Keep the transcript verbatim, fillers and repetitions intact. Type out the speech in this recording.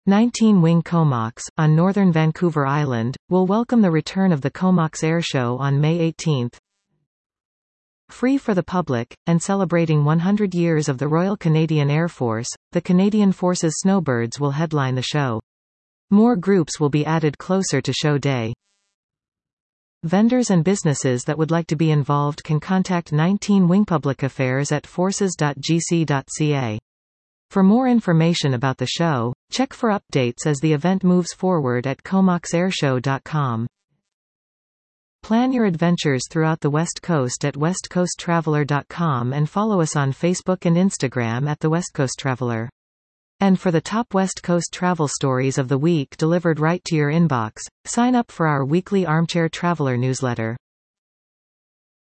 nineteen Wing Comox, on northern Vancouver Island, will welcome the return of the Comox Airshow on May eighteenth. Free for the public, and celebrating one hundred years of the Royal Canadian Air Force, the Canadian Forces Snowbirds will headline the show. More groups will be added closer to show day. Vendors and businesses that would like to be involved can contact nineteen Wing Public Affairs at forces dot g c dot c a. For more information about the show, check for updates as the event moves forward at comox airshow dot com. Plan your adventures throughout the West Coast at west coast traveler dot com and follow us on Facebook and Instagram at the West Coast Traveler. And for the top West Coast travel stories of the week delivered right to your inbox, sign up for our weekly Armchair Traveler newsletter.